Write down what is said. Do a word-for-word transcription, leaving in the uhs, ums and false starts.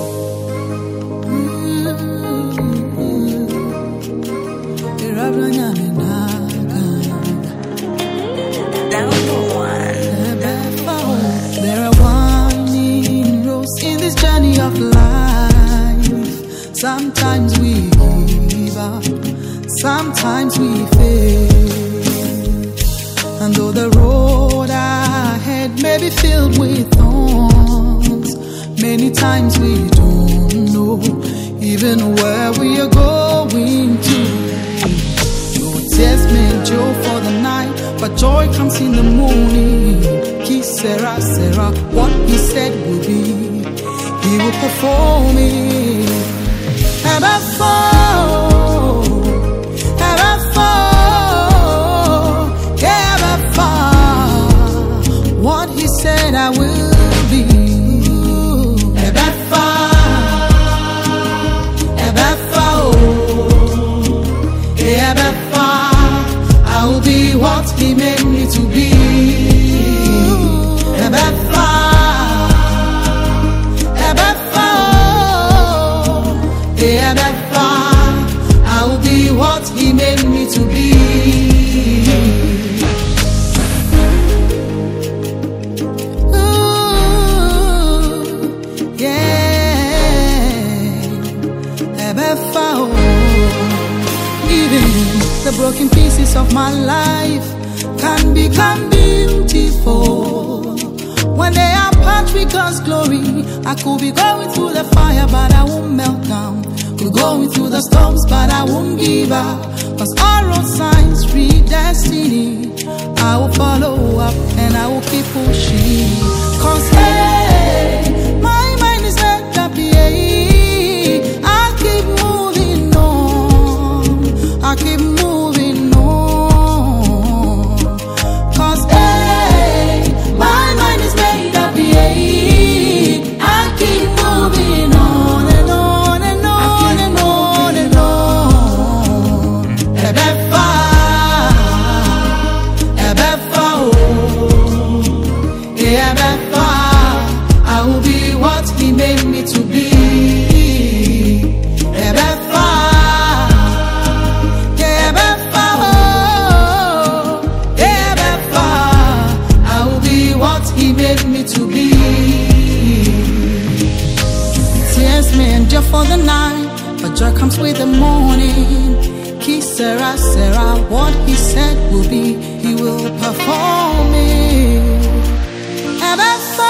There are winding roads in this journey of life. Sometimes we give up, sometimes we fail. And though the road ahead may be filled with thorns, many times we don't know even where we are going to. No tears may endure for the night, but joy comes in the morning. Kiss Sarah, Sarah, what he said will be, he will perform it. Ever fall, ever fall, ever fall. What he said I will be. Ever fall, ever fall, ever fall. I will be what he made me to be. Ever fall, ever fall, ever fall. I will be what he made me to be. Ooh, yeah, ever fall. Even the broken pieces of my life can become beautiful when they are part with God's glory. I could be going through the fire, but I won't melt down. Could going through the storms, but I won't give up. Cause all road signs read destiny. I will follow up and I will keep pushing. Cause hey, my mind is made up, yeah. I keep moving on, I keep moving on. Cause hey, my mind is made up, yeah. I keep moving on and on and on and on and on. Ever fall, ever fall, ever fall. I will be what he made me to be. Ever fall, ever fall, ever fall. I will be what he made me to be. Tears may endure for the night, but joy comes with the morning. Kiss Sarah, Sarah, what he said will be, he will perform it. Ever fall.